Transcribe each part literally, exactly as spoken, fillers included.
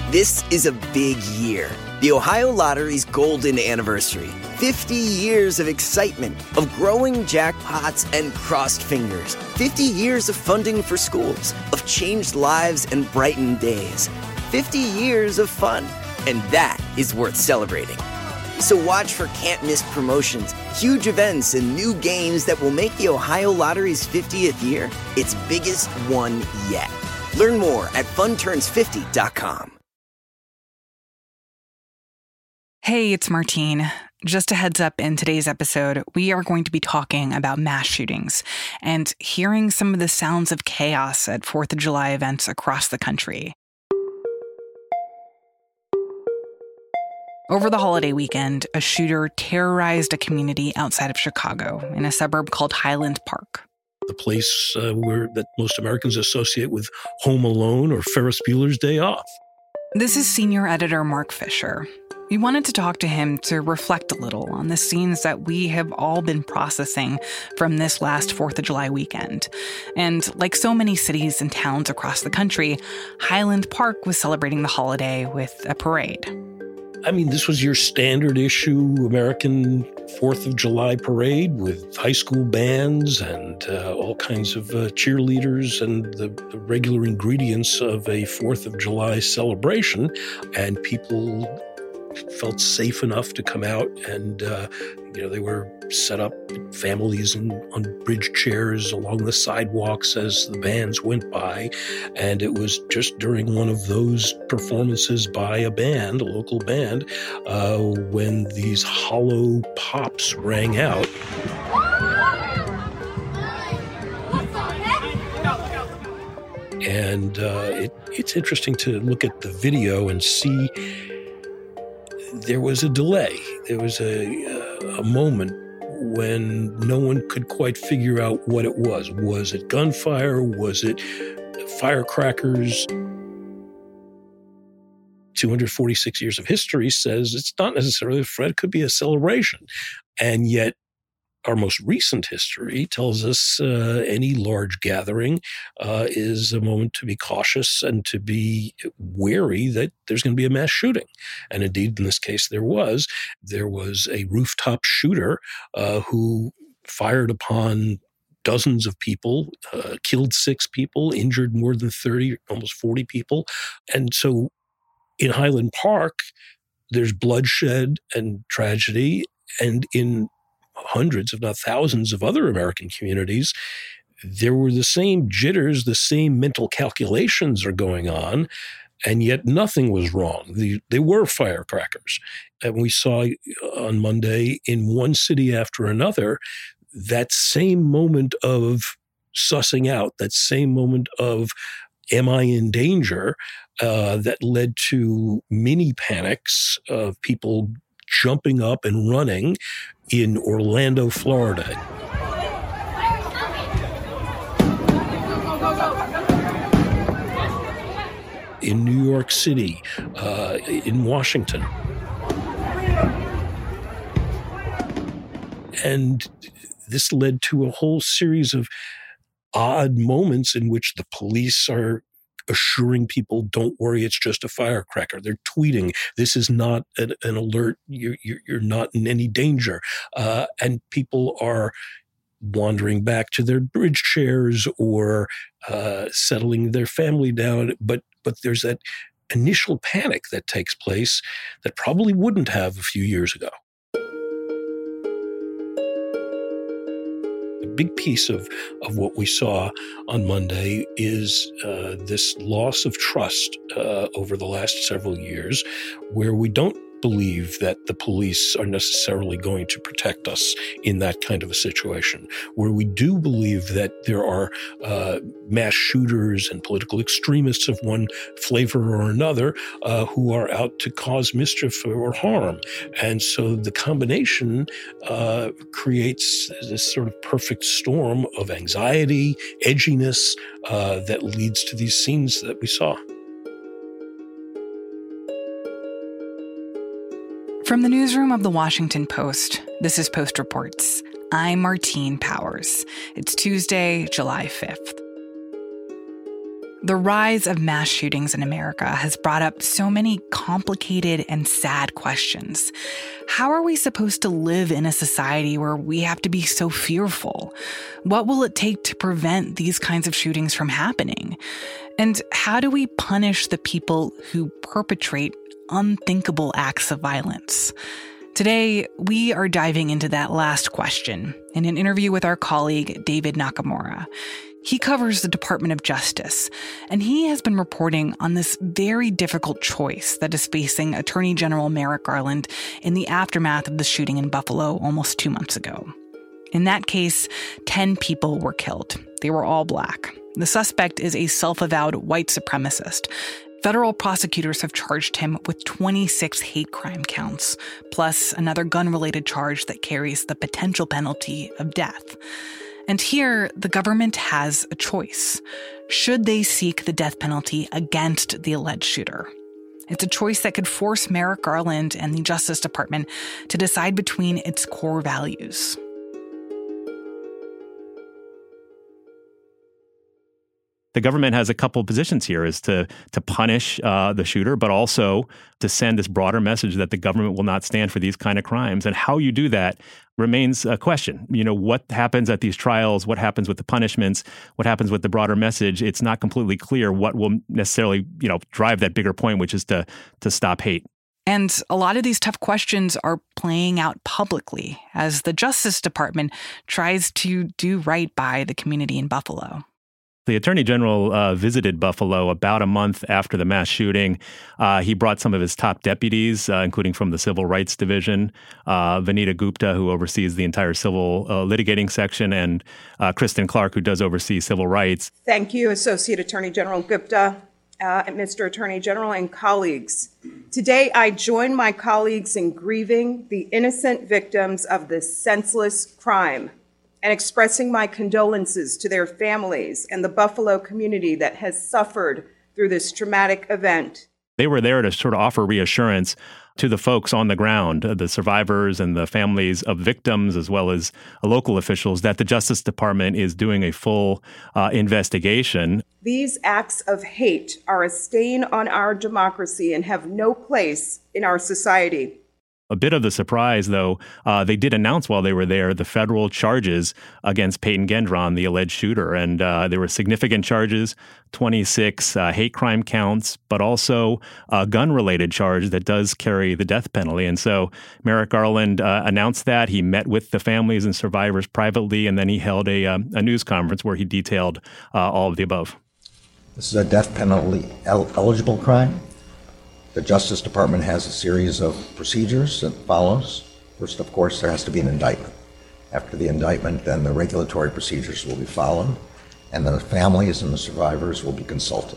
This is a big year. The Ohio Lottery's golden anniversary. fifty years of excitement, of growing jackpots and crossed fingers. fifty years of funding for schools, of changed lives and brightened days. fifty years of fun. And that is worth celebrating. So watch for can't-miss promotions, huge events, and new games that will make the Ohio Lottery's fiftieth year its biggest one yet. Learn more at fun turns fifty dot com. Hey, it's Martine. Just a heads up, in today's episode, we are going to be talking about mass shootings and hearing some of the sounds of chaos at fourth of July events across the country. Over the holiday weekend, a shooter terrorized a community outside of Chicago in a suburb called Highland Park. The place uh, where that most Americans associate with Home Alone or Ferris Bueller's Day Off. This is senior editor Mark Fisher. We wanted to talk to him to reflect a little on the scenes that we have all been processing from this last fourth of July weekend. And like so many cities and towns across the country, Highland Park was celebrating the holiday with a parade. I mean, this was your standard issue American fourth of July parade with high school bands and uh, all kinds of uh, cheerleaders and the, the regular ingredients of a fourth of July celebration. And people felt safe enough to come out and, uh, you know, they were set up, families in, on bridge chairs along the sidewalks as the bands went by. And it was just during one of those performances by a band, a local band, uh, when these hollow pops rang out. And uh, it, it's interesting to look at the video and see there was a delay. There was a, a moment when no one could quite figure out what it was. Was it gunfire? Was it firecrackers? two hundred forty-six years of history says it's not necessarily a threat, it could be a celebration. And yet our most recent history tells us uh, any large gathering uh, is a moment to be cautious and to be wary that there's going to be a mass shooting. And indeed, in this case, there was. There was a rooftop shooter uh, who fired upon dozens of people, uh, killed six people, injured more than thirty, almost forty people. And so in Highland Park, there's bloodshed and tragedy, and in hundreds, if not thousands, of other American communities, there were the same jitters, the same mental calculations are going on, and yet nothing was wrong. The, they were firecrackers. And we saw on Monday in one city after another, that same moment of sussing out, that same moment of am I in danger, uh, that led to mini panics of people jumping up and running in Orlando, Florida. In New York City, uh, in Washington. And this led to a whole series of odd moments in which the police are assuring people, don't worry, it's just a firecracker. They're tweeting, this is not an, an alert, you're, you're, you're not in any danger. Uh, and people are wandering back to their bridge chairs or uh, settling their family down. But, but there's that initial panic that takes place that probably wouldn't have a few years ago. A big piece of, of what we saw on Monday is uh, this loss of trust uh, over the last several years, where we don't believe that the police are necessarily going to protect us in that kind of a situation, where we do believe that there are uh, mass shooters and political extremists of one flavor or another uh, who are out to cause mischief or harm. And so the combination uh, creates this sort of perfect storm of anxiety, edginess uh, that leads to these scenes that we saw. From the newsroom of The Washington Post, this is Post Reports. I'm Martine Powers. It's Tuesday, July fifth. The rise of mass shootings in America has brought up so many complicated and sad questions. How are we supposed to live in a society where we have to be so fearful? What will it take to prevent these kinds of shootings from happening? And how do we punish the people who perpetrate unthinkable acts of violence? Today, we are diving into that last question in an interview with our colleague, David Nakamura. He covers the Department of Justice, and he has been reporting on this very difficult choice that is facing Attorney General Merrick Garland in the aftermath of the shooting in Buffalo almost two months ago. In that case, ten people were killed. They were all Black. The suspect is a self-avowed white supremacist. Federal prosecutors have charged him with twenty-six hate crime counts, plus another gun-related charge that carries the potential penalty of death. And here, the government has a choice. Should they seek the death penalty against the alleged shooter? It's a choice that could force Merrick Garland and the Justice Department to decide between its core values. The government has a couple positions here, is to to punish uh, the shooter, but also to send this broader message that the government will not stand for these kind of crimes. And how you do that remains a question. You know, what happens at these trials? What happens with the punishments? What happens with the broader message? It's not completely clear what will necessarily, you know, drive that bigger point, which is to to stop hate. And a lot of these tough questions are playing out publicly as the Justice Department tries to do right by the community in Buffalo. The Attorney General uh, visited Buffalo about a month after the mass shooting. Uh, he brought some of his top deputies, uh, including from the Civil Rights Division, uh, Vanita Gupta, who oversees the entire civil uh, litigating section, and uh, Kristen Clark, who does oversee civil rights. Thank you, Associate Attorney General Gupta, uh, and Mister Attorney General and colleagues. Today, I join my colleagues in grieving the innocent victims of this senseless crime and expressing my condolences to their families and the Buffalo community that has suffered through this traumatic event. They were there to sort of offer reassurance to the folks on the ground, the survivors and the families of victims, as well as local officials, that the Justice Department is doing a full uh, investigation. These acts of hate are a stain on our democracy and have no place in our society. A bit of the surprise, though, uh, they did announce while they were there the federal charges against Peyton Gendron, the alleged shooter. And uh, there were significant charges, twenty-six uh, hate crime counts, but also a gun-related charge that does carry the death penalty. And so Merrick Garland uh, announced that. He met with the families and survivors privately, and then he held a, um, a news conference where he detailed uh, all of the above. This is a death penalty el- eligible crime. The Justice Department has a series of procedures that follows. First, of course, there has to be an indictment. After the indictment, then the regulatory procedures will be followed, and the families and the survivors will be consulted.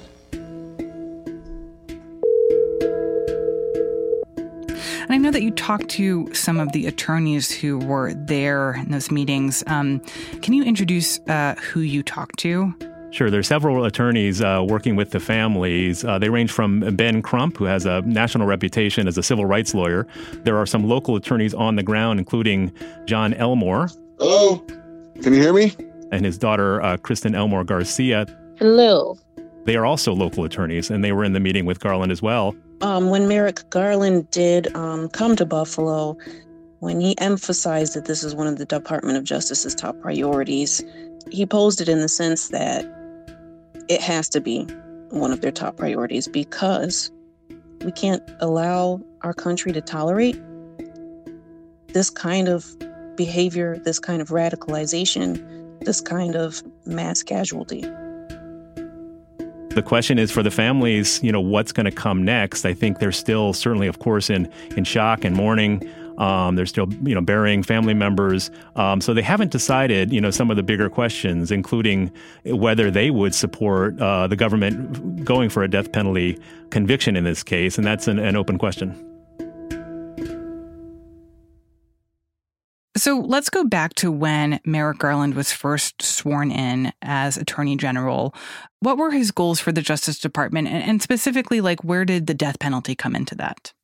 And I know that you talked to some of the attorneys who were there in those meetings. Um, can you introduce uh, who you talked to? Sure. There are several attorneys uh, working with the families. Uh, they range from Ben Crump, who has a national reputation as a civil rights lawyer. There are some local attorneys on the ground, including John Elmore. Hello. Can you hear me? And his daughter, uh, Kristen Elmore Garcia. Hello. They are also local attorneys, and they were in the meeting with Garland as well. Um, when Merrick Garland did um, come to Buffalo, when he emphasized that this is one of the Department of Justice's top priorities, he posed it in the sense that it has to be one of their top priorities because we can't allow our country to tolerate this kind of behavior, this kind of radicalization, this kind of mass casualty. The question is for the families, you know, what's going to come next? I think they're still certainly, of course, in, in shock and mourning. Um, they're still, you know, burying family members. Um, so they haven't decided, you know, some of the bigger questions, including whether they would support uh, the government going for a death penalty conviction in this case. And that's an, an open question. So let's go back to when Merrick Garland was first sworn in as Attorney General. What were his goals for the Justice Department? And specifically, like, where did the death penalty come into that?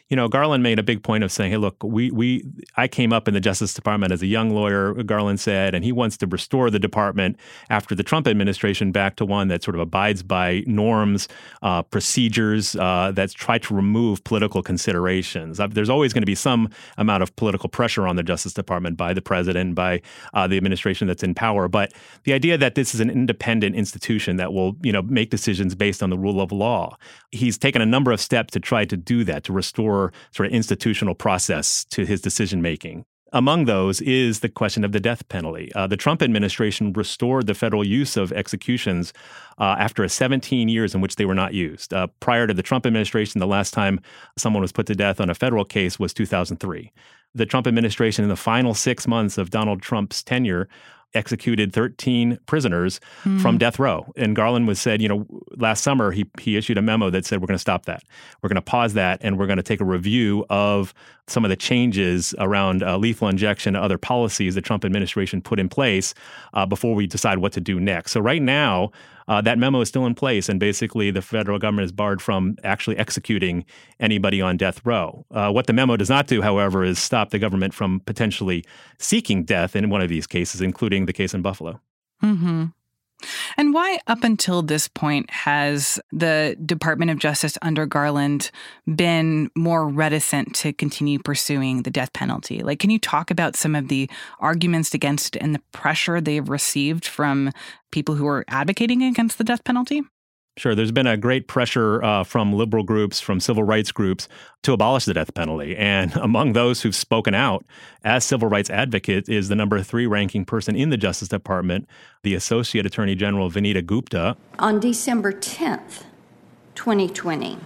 You know, Garland made a big point of saying, hey, look, we we I came up in the Justice Department as a young lawyer, Garland said, and he wants to restore the department after the Trump administration back to one that sort of abides by norms, uh, procedures, uh, that's tried to remove political considerations. Uh, there's always going to be some amount of political pressure on the Justice Department by the president, by uh, the administration that's in power. But the idea that this is an independent institution that will, you know, make decisions based on the rule of law, he's taken a number of steps to try to do that, to restore sort of institutional process to his decision making. Among those is the question of the death penalty. Uh, the Trump administration restored the federal use of executions uh, after a seventeen years in which they were not used. Uh, prior to the Trump administration, the last time someone was put to death on a federal case was two thousand three. The Trump administration, in the final six months of Donald Trump's tenure, executed thirteen prisoners mm. from death row. And Garland was said, you know, last summer he he issued a memo that said, we're going to stop that. We're going to pause that, and we're going to take a review of some of the changes around uh, lethal injection and other policies the Trump administration put in place uh, before we decide what to do next. So right now, uh, that memo is still in place, and basically the federal government is barred from actually executing anybody on death row. Uh, what the memo does not do, however, is stop the government from potentially seeking death in one of these cases, including the case in Buffalo. Mm-hmm. And why, up until this point, has the Department of Justice under Garland been more reticent to continue pursuing the death penalty? Like, can you talk about some of the arguments against it and the pressure they've received from people who are advocating against the death penalty? Sure. There's been a great pressure uh, from liberal groups, from civil rights groups to abolish the death penalty. And among those who've spoken out as civil rights advocates is the number three ranking person in the Justice Department, the Associate Attorney General Vanita Gupta. On December tenth, twenty twenty,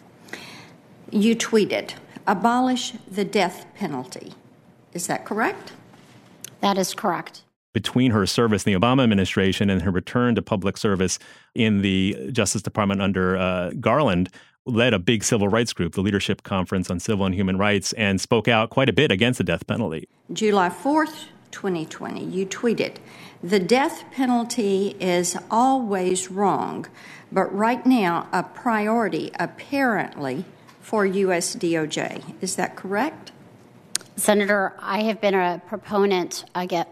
you tweeted, abolish the death penalty. Is that correct? That is correct. Between her service in the Obama administration and her return to public service in the Justice Department under uh, Garland, led a big civil rights group, the Leadership Conference on Civil and Human Rights, and spoke out quite a bit against the death penalty. July fourth, twenty twenty, you tweeted, the death penalty is always wrong, but right now a priority apparently for U S D O J. Is that correct? Senator, I have been a proponent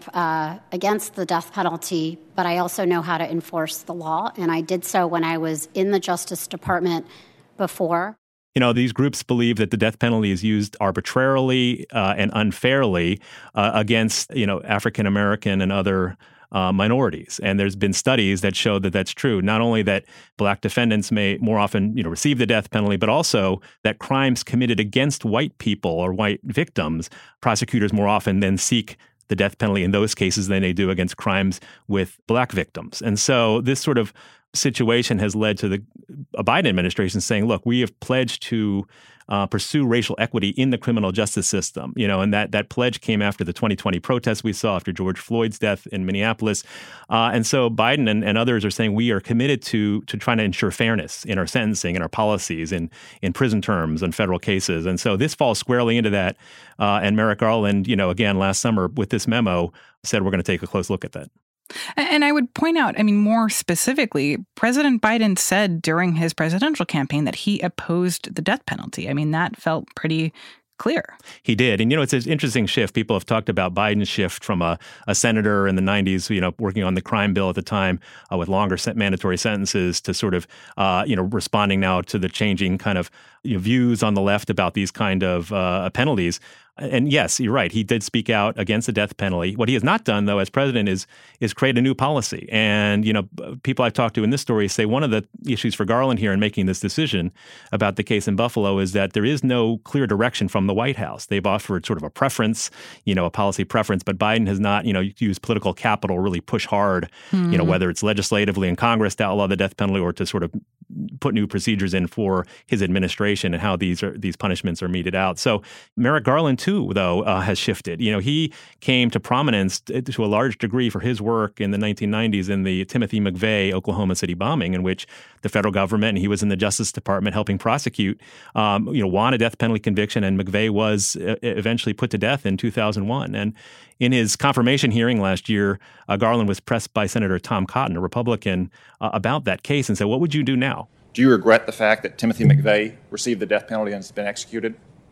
against the death penalty, but I also know how to enforce the law, and I did so when I was in the Justice Department before. You know, these groups believe that the death penalty is used arbitrarily uh, and unfairly uh, against, you know, African American and other Uh, minorities. And there's been studies that show that that's true. Not only that black defendants may more often, you know, receive the death penalty, but also that crimes committed against white people or white victims, prosecutors more often then seek the death penalty in those cases than they do against crimes with black victims. And so this sort of situation has led to the a Biden administration saying, look, we have pledged to Uh, pursue racial equity in the criminal justice system, you know, and that that pledge came after the twenty twenty protests we saw after George Floyd's death in Minneapolis. Uh, and so Biden and, and others are saying we are committed to to trying to ensure fairness in our sentencing and our policies in, in prison terms and federal cases. And so this falls squarely into that. Uh, and Merrick Garland, you know, again, last summer with this memo said we're going to take a close look at that. And I would point out, I mean, more specifically, President Biden said during his presidential campaign that he opposed the death penalty. I mean, that felt pretty clear. He did. And, you know, it's an interesting shift. People have talked about Biden's shift from a, a senator in the nineties, you know, working on the crime bill at the time uh, with longer mandatory sentences to sort of, uh, you know, responding now to the changing kind of you know, views on the left about these kind of uh, penalties. And yes, you're right. He did speak out against the death penalty. What he has not done, though, as president, is is create a new policy. And, you know, people I've talked to in this story say one of the issues for Garland here in making this decision about the case in Buffalo is that there is no clear direction from the White House. They've offered sort of a preference, you know, a policy preference, but Biden has not, you know, used political capital, really push hard, mm-hmm. you know, whether it's legislatively in Congress to outlaw the death penalty or to sort of put new procedures in for his administration and how these are these punishments are meted out. So Merrick Garland, too, though, uh, has shifted. You know, he came to prominence to a large degree for his work in the nineteen nineties in the Timothy McVeigh Oklahoma City bombing, in which the federal government, and he was in the Justice Department helping prosecute, um, you know, won a death penalty conviction, and McVeigh was uh, eventually put to death in two thousand one. And in his confirmation hearing last year, uh, Garland was pressed by Senator Tom Cotton, a Republican, uh, about that case and said, what would you do now? Do you regret the fact that Timothy McVeigh received the death penalty and has been executed?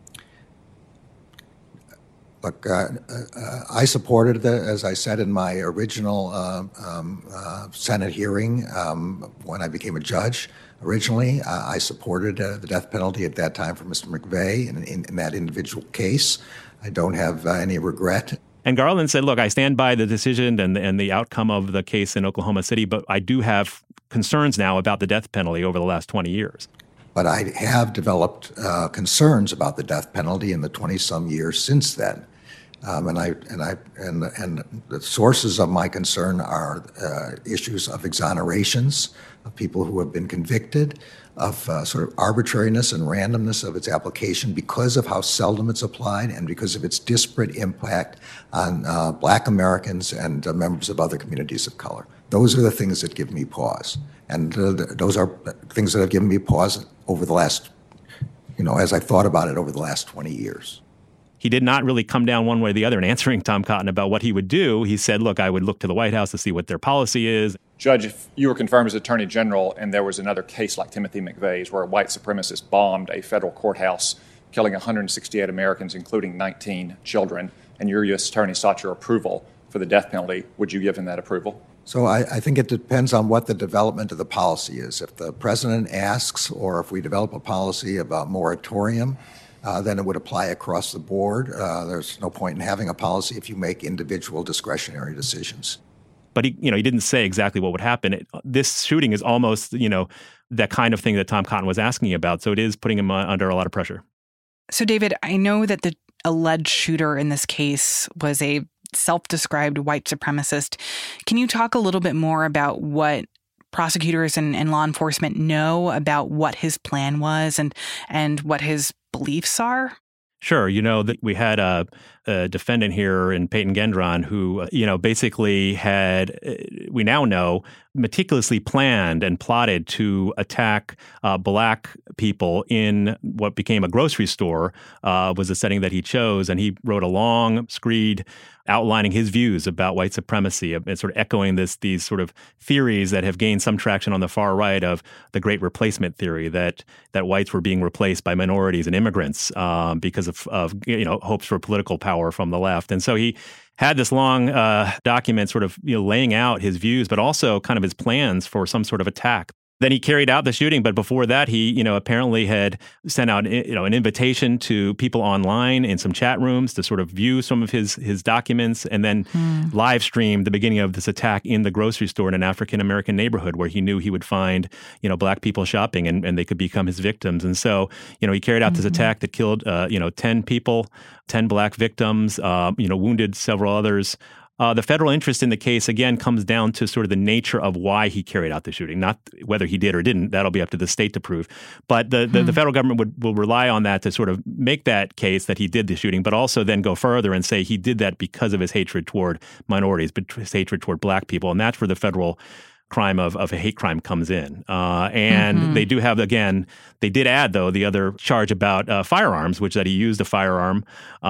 Look, uh, uh, I supported, the, as I said in my original uh, um, uh, Senate hearing um, when I became a judge. Originally, uh, I supported uh, the death penalty at that time for Mister McVeigh in, in, in that individual case. I don't have uh, any regret. And Garland said, look, I stand by the decision and, and the outcome of the case in Oklahoma City, but I do have concerns now about the death penalty over the last twenty years. But I have developed uh, concerns about the death penalty in the twenty-some years since then. Um, and I and I and and the sources of my concern are uh, issues of exonerations of people who have been convicted, of uh, sort of arbitrariness and randomness of its application because of how seldom it's applied and because of its disparate impact on uh, Black Americans and uh, members of other communities of color. Those are the things that give me pause, and uh, those are things that have given me pause over the last, you know, as I thought about it over the last twenty years. He did not really come down one way or the other in answering Tom Cotton about what he would do. He said, look, I would look to the White House to see what their policy is. Judge, if you were confirmed as Attorney General and there was another case like Timothy McVeigh's where a white supremacist bombed a federal courthouse, killing one hundred sixty-eight Americans, including nineteen children, and your U S attorney sought your approval for the death penalty, would you give him that approval? So I, I think it depends on what the development of the policy is. If the president asks, or if we develop a policy about moratorium, Uh, then it would apply across the board. Uh, there's no point in having a policy if you make individual discretionary decisions. But he, you know, he didn't say exactly what would happen. It, this shooting is almost, you know, that kind of thing that Tom Cotton was asking about. So it is putting him under a lot of pressure. So, David, I know that the alleged shooter in this case was a self-described white supremacist. Can you talk a little bit more about what prosecutors and, and law enforcement know about what his plan was and and what his beliefs are? Sure. You know, that we had a, a defendant here in Peyton Gendron who, you know, basically had, we now know, meticulously planned and plotted to attack uh, Black people in what became a grocery store, uh, was the setting that he chose. And he wrote a long screed outlining his views about white supremacy and sort of echoing this these sort of theories that have gained some traction on the far right of the Great Replacement theory, that that whites were being replaced by minorities and immigrants um, because of, of you know hopes for political power from the left. And so he had this long uh, document sort of you know laying out his views, but also kind of his plans for some sort of attack. Then he carried out the shooting, but before that, he, you know, apparently had sent out, you know, an invitation to people online in some chat rooms to sort of view some of his his documents, and then hmm. live streamed the beginning of this attack in the grocery store in an African American neighborhood where he knew he would find, you know, Black people shopping and, and they could become his victims. And so, you know, he carried out mm-hmm. this attack that killed, uh, you know, ten people, ten Black victims, uh, you know, wounded several others. Uh, the federal interest in the case, again, comes down to sort of the nature of why he carried out the shooting, not whether he did or didn't. That'll be up to the state to prove. But the, the, hmm. the federal government would will rely on that to sort of make that case that he did the shooting, but also then go further and say he did that because of his hatred toward minorities, but his hatred toward Black people. And that's where the federal crime of, of a hate crime comes in. Uh, and mm-hmm. they do have, again, they did add, though, the other charge about uh, firearms, which that he used a firearm,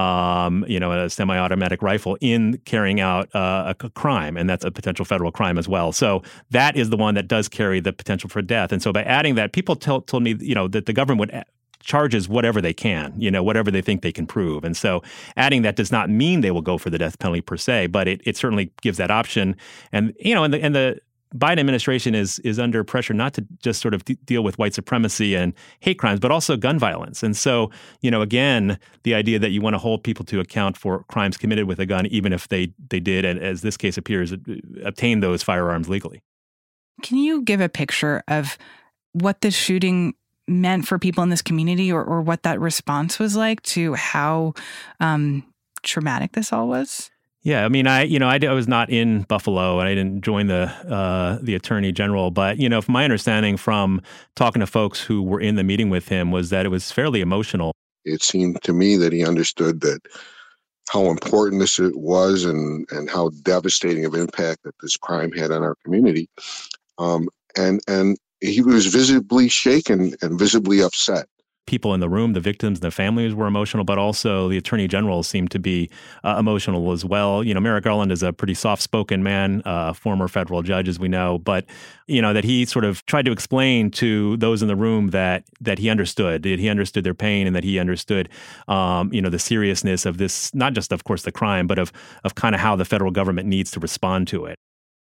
um, you know, a semi-automatic rifle in carrying out uh, a, a crime. And that's a potential federal crime as well. So that is the one that does carry the potential for death. And so by adding that, people tell, told me, you know, that the government would charges whatever they can, you know, whatever they think they can prove. And so adding that does not mean they will go for the death penalty per se, but it, it certainly gives that option. And, you know, and the, and the Biden administration is is under pressure not to just sort of d- deal with white supremacy and hate crimes, but also gun violence. And so, you know, again, the idea that you want to hold people to account for crimes committed with a gun, even if they they did, and as this case appears, obtain those firearms legally. Can you give a picture of what this shooting meant for people in this community, or, or what that response was like to how um, traumatic this all was? Yeah, I mean, I you know, I, I was not in Buffalo and I didn't join the uh, the Attorney General, but you know, from my understanding from talking to folks who were in the meeting with him was that it was fairly emotional. It seemed to me that he understood that how important this was and and how devastating of impact that this crime had on our community, um, and and he was visibly shaken and visibly upset. people in the room, the victims, the families were emotional, but also the attorney general seemed to be uh, emotional as well. You know, Merrick Garland is a pretty soft-spoken man, uh, former federal judge, as we know, but, you know, that he sort of tried to explain to those in the room that that he understood, that he understood their pain and that he understood, um, you know, the seriousness of this, not just, of course, the crime, but of, of kind of how the federal government needs to respond to it.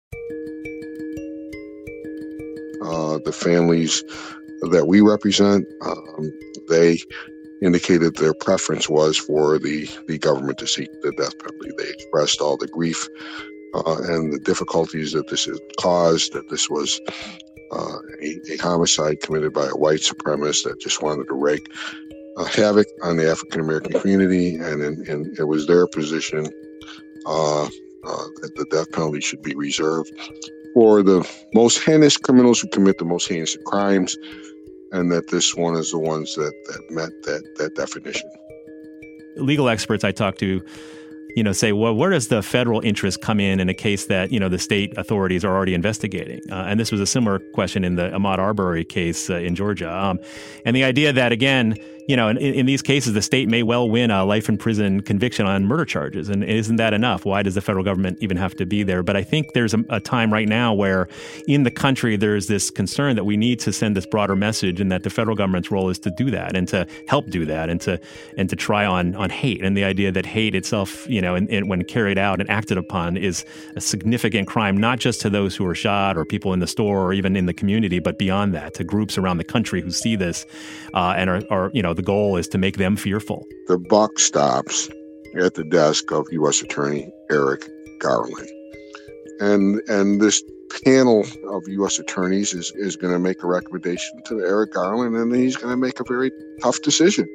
Uh, the families that we represent, um, they indicated their preference was for the, the government to seek the death penalty. They expressed all the grief uh, and the difficulties that this has caused, that this was uh, a, a homicide committed by a white supremacist that just wanted to wreak uh, havoc on the African-American community, and, in, and it was their position uh, uh, that the death penalty should be reserved for the most heinous criminals who commit the most heinous crimes, and that this one is the ones that, that met that, that definition. Legal experts I talked to, you know, say, well, where does the federal interest come in in a case that, you know, the state authorities are already investigating? Uh, and this was a similar question in the Ahmaud Arbery case uh, in Georgia. Um, and the idea that, again, you know, in, in these cases, the state may well win a life in prison conviction on murder charges. And isn't that enough? Why does the federal government even have to be there? But I think there's a, a time right now where in the country, there's this concern that we need to send this broader message, and that the federal government's role is to do that and to help do that and to and to try on on hate. And the idea that hate itself, you know, and, and when carried out and acted upon is a significant crime, not just to those who are shot or people in the store or even in the community, but beyond that, to groups around the country who see this uh, and are, are, you know, the goal is to make them fearful. The buck stops at the desk of U S Attorney Eric Garland. And and this panel of U S attorneys is, is going to make a recommendation to Eric Garland, and he's going to make a very tough decision.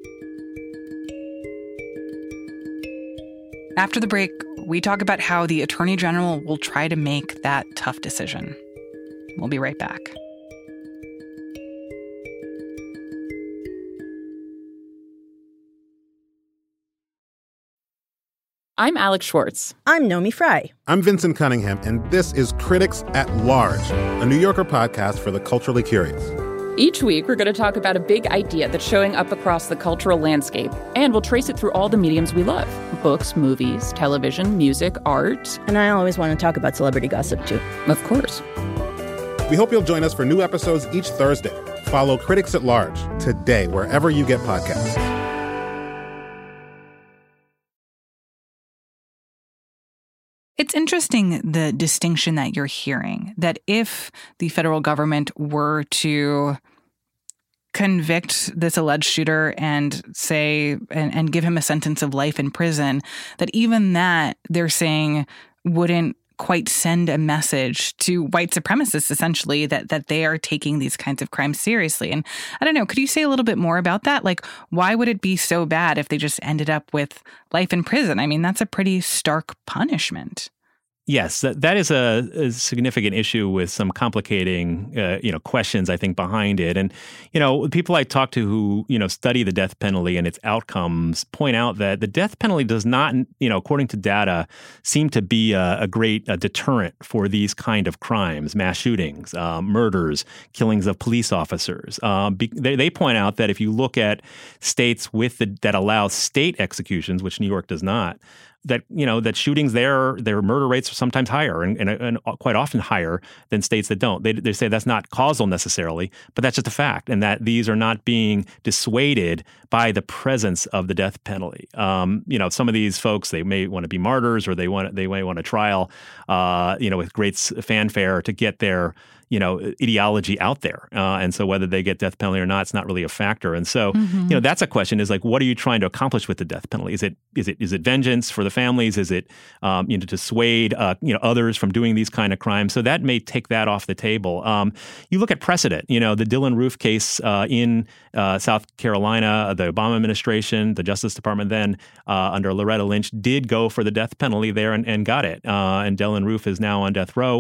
After the break, we talk about how the Attorney General will try to make that tough decision. We'll be right back. I'm Alex Schwartz. I'm Nomi Fry. I'm Vincent Cunningham, and this is Critics at Large, a New Yorker podcast for the culturally curious. Each week, we're going to talk about a big idea that's showing up across the cultural landscape, and we'll trace it through all the mediums we love. Books, movies, television, music, art. And I always want to talk about celebrity gossip, too. Of course. We hope you'll join us for new episodes each Thursday. Follow Critics at Large today, wherever you get podcasts. It's interesting, the distinction that you're hearing, that if the federal government were to convict this alleged shooter and say, and, and give him a sentence of life in prison, that even that, they're saying, wouldn't quite send a message to white supremacists, essentially, that that they are taking these kinds of crimes seriously. And I don't know, could you say a little bit more about that? Like, why would it be so bad if they just ended up with life in prison? I mean, that's a pretty stark punishment. Yes, that, that is a, a significant issue with some complicating, uh, you know, questions, I think, behind it. And, you know, people I talk to who, you know, study the death penalty and its outcomes point out that the death penalty does not, you know, according to data, seem to be a, a great a deterrent for these kind of crimes, mass shootings, uh, murders, killings of police officers. Uh, be, they, they point out that if you look at states with the, that allow state executions, which New York does not, that, you know, that shootings there, their murder rates are sometimes higher and, and, and quite often higher than states that don't. They, they say that's not causal necessarily, but that's just a fact, and that these are not being dissuaded by the presence of the death penalty. Um, you know, some of these folks, they may want to be martyrs, or they want they may want a trial, uh, you know, with great fanfare to get their, you know, ideology out there. Uh, and so whether they get death penalty or not, it's not really a factor. And so, mm-hmm. you know, that's a question, is like, what are you trying to accomplish with the death penalty? Is it is it is it vengeance for the families? Is it, um, you know, to dissuade, uh, you know, others from doing these kind of crimes? So that may take that off the table. Um, you look at precedent, you know, the Dylann Roof case uh, in uh, South Carolina, the Obama administration, the Justice Department then uh, under Loretta Lynch did go for the death penalty there and, and got it. Uh, and Dylann Roof is now on death row.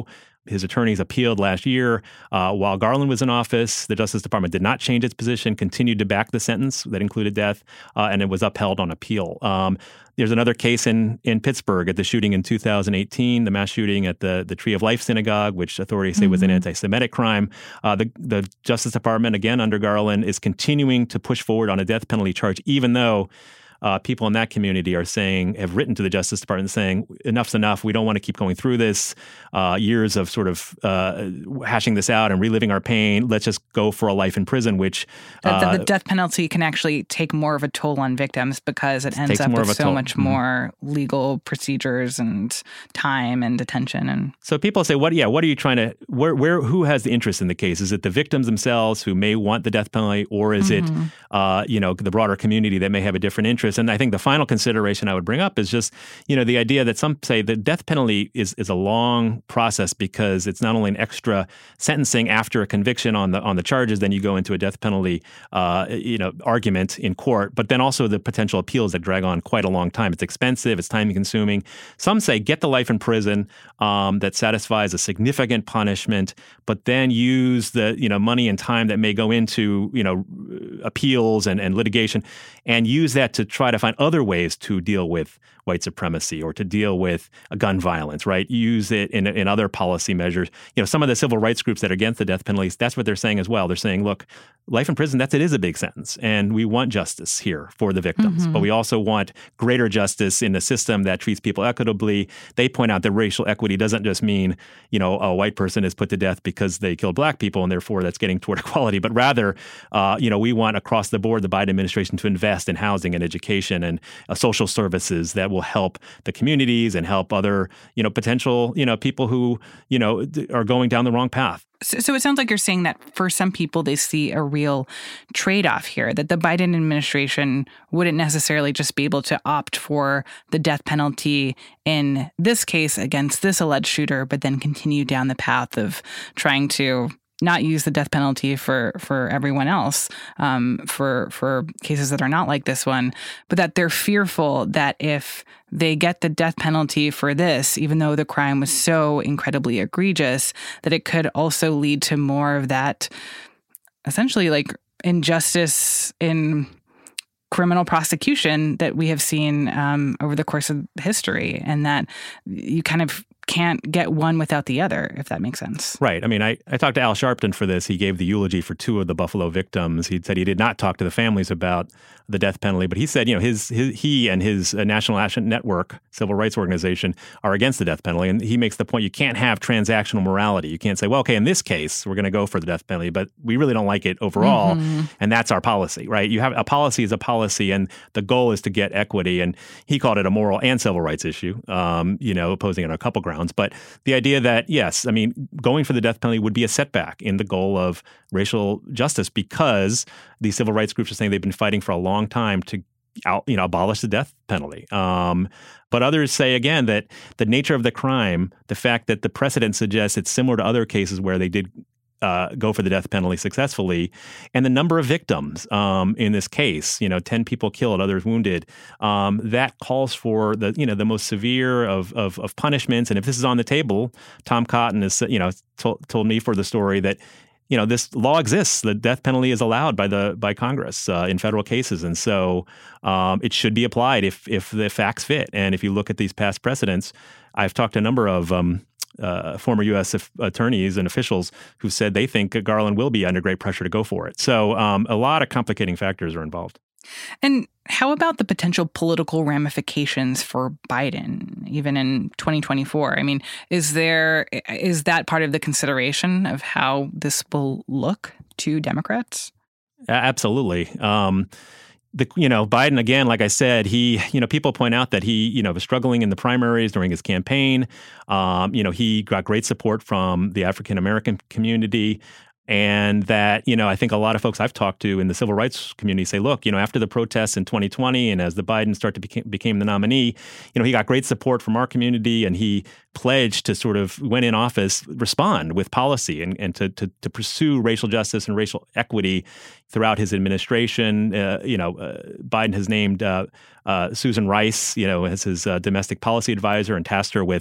his attorneys appealed last year. Uh, while Garland was in office, the Justice Department did not change its position, continued to back the sentence that included death, uh, and it was upheld on appeal. Um, There's another case in, in Pittsburgh at the shooting in two thousand eighteen, the mass shooting at the, the Tree of Life Synagogue, which authorities say mm-hmm. was an anti-Semitic crime. Uh, the, the Justice Department, again under Garland, is continuing to push forward on a death penalty charge, even though Uh, people in that community are saying, have written to the Justice Department saying, enough's enough. We don't want to keep going through this. Uh, years of sort of uh, hashing this out and reliving our pain. Let's just go for a life in prison, which uh, the, uh, the death penalty can actually take more of a toll on victims because it ends up with so toll. much mm-hmm. more legal procedures and time and detention. And so people say, what? Yeah, what are you trying to? Where? Where? Who has the interest in the case? Is it the victims themselves who may want the death penalty, or is mm-hmm. it, uh, you know, the broader community that may have a different interest? And I think the final consideration I would bring up is just, you know, the idea that some say the death penalty is is a long process because it's not only an extra sentencing after a conviction on the on the charges, then you go into a death penalty, uh, you know, argument in court, but then also the potential appeals that drag on quite a long time. It's expensive, it's time consuming. Some say get the life in prison um, that satisfies a significant punishment, but then use the, you know, money and time that may go into, you know, appeals and, and litigation, and use that to try to find other ways to deal with white supremacy or to deal with gun violence, right? Use it in, in other policy measures. You know, some of the civil rights groups that are against the death penalty, that's what they're saying as well. They're saying, look, life in prison, that's it is a big sentence. And we want justice here for the victims. Mm-hmm. But we also want greater justice in a system that treats people equitably. They point out that racial equity doesn't just mean, you know, a white person is put to death because they killed black people and therefore that's getting toward equality. But rather, uh, you know, we want across the board the Biden administration to invest in housing and education and uh, social services that will help the communities and help other, you know, potential, you know, people who, you know, are going down the wrong path. So, so it sounds like you're saying that for some people, they see a real trade-off here, that the Biden administration wouldn't necessarily just be able to opt for the death penalty in this case against this alleged shooter, but then continue down the path of trying to not use the death penalty for, for everyone else, um, for for cases that are not like this one, but that they're fearful that if they get the death penalty for this, even though the crime was so incredibly egregious, that it could also lead to more of that, essentially like injustice in criminal prosecution that we have seen um, over the course of history, and that you kind of can't get one without the other, if that makes sense. Right. I mean, I, I talked to Al Sharpton for this. He gave the eulogy for two of the Buffalo victims. He said he did not talk to the families about the death penalty, but he said, you know, his, his he and his uh, National Action Network, civil rights organization, are against the death penalty. And he makes the point you can't have transactional morality. You can't say, well, okay, in this case, we're going to go for the death penalty, but we really don't like it overall. Mm-hmm. And that's our policy, right? You have a policy is a policy, and the goal is to get equity. And he called it a moral and civil rights issue, um, you know, opposing it on a couple grounds. But the idea that, yes, I mean, going for the death penalty would be a setback in the goal of racial justice, because these civil rights groups are saying they've been fighting for a long time to out, you know, abolish the death penalty. Um, but others say, again, that the nature of the crime, the fact that the precedent suggests it's similar to other cases where they did Uh, go for the death penalty successfully, and the number of victims um, in this case, you know, ten people killed, others wounded, um, that calls for the, you know, the most severe of, of of punishments. And if this is on the table, Tom Cotton has, you know, told, told me for the story that, you know, this law exists. The death penalty is allowed by the by Congress uh, in federal cases, and so um, it should be applied if if the facts fit. And if you look at these past precedents, I've talked to a number of um, Uh, former U S attorneys and officials who said they think Garland will be under great pressure to go for it. So um, a lot of complicating factors are involved. And how about the potential political ramifications for Biden, even in twenty twenty-four? I mean, is there is that part of the consideration of how this will look to Democrats? Absolutely. Um, The, you know, Biden, again, like I said, he, you know, people point out that he, you know, was struggling in the primaries during his campaign. Um, you know, he got great support from the African-American community. And that, you know, I think a lot of folks I've talked to in the civil rights community say, look, you know, after the protests in twenty twenty and as the Biden started to became, became the nominee, you know, he got great support from our community, and he pledged to sort of, when in office, respond with policy and, and to, to to pursue racial justice and racial equity throughout his administration. Uh, you know, uh, Biden has named uh, uh, Susan Rice, you know, as his uh, domestic policy advisor and tasked her with,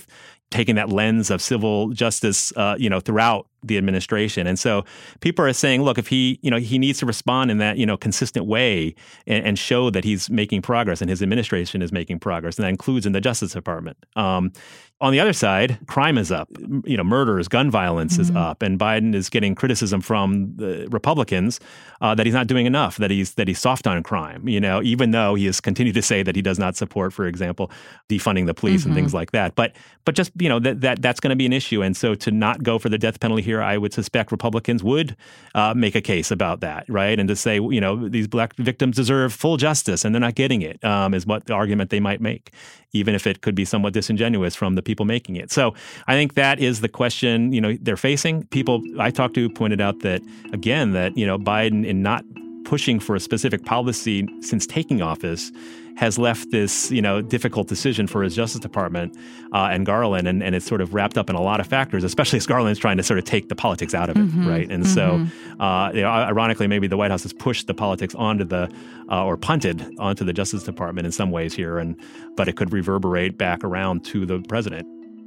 taking that lens of civil justice, uh, you know, throughout the administration. And so people are saying, look, if he, you know, he needs to respond in that, you know, consistent way and, and show that he's making progress and his administration is making progress. And that includes in the Justice Department. Um, on the other side, crime is up. You know, murders, gun violence mm-hmm. is up. And Biden is getting criticism from the Republicans uh, that he's not doing enough, that he's that he's soft on crime, you know, even though he has continued to say that he does not support, for example, defunding the police mm-hmm. and things like that. But but just, you know, that, that that's going to be an issue. And so to not go for the death penalty here, I would suspect Republicans would uh, make a case about that, right? And to say, you know, these black victims deserve full justice and they're not getting it, um, is what the argument they might make, even if it could be somewhat disingenuous from the people making it. So I think that is the question, you know, they're facing. People I talked to pointed out that, again, that, you know, Biden in not pushing for a specific policy since taking office has left this, you know, difficult decision for his Justice Department uh, and Garland, and, and it's sort of wrapped up in a lot of factors, especially as Garland's trying to sort of take the politics out of it, mm-hmm. right? And mm-hmm. so, uh, you know, ironically, maybe the White House has pushed the politics onto the, uh, or punted onto the Justice Department in some ways here, and but it could reverberate back around to the president.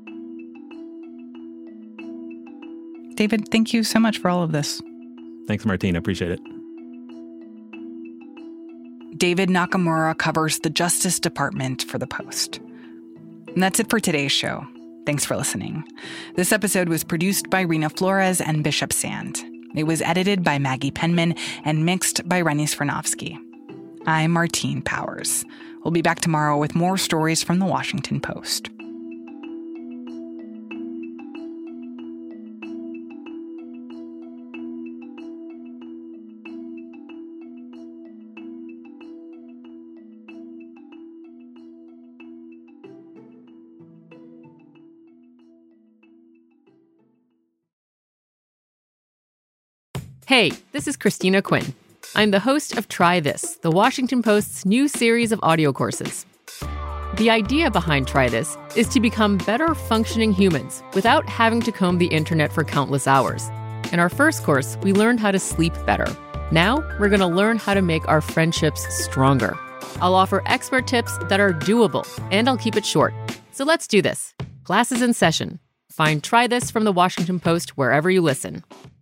David, thank you so much for all of this. Thanks, Martina. Appreciate it. David Nakamura covers the Justice Department for The Post. And that's it for today's show. Thanks for listening. This episode was produced by Rena Flores and Bishop Sand. It was edited by Maggie Penman and mixed by Rennie Svirnovsky. I'm Martine Powers. We'll be back tomorrow with more stories from The Washington Post. Hey, this is Christina Quinn. I'm the host of Try This, The Washington Post's new series of audio courses. The idea behind Try This is to become better functioning humans without having to comb the internet for countless hours. In our first course, we learned how to sleep better. Now, we're going to learn how to make our friendships stronger. I'll offer expert tips that are doable, and I'll keep it short. So let's do this. Class is in session. Find Try This from The Washington Post wherever you listen.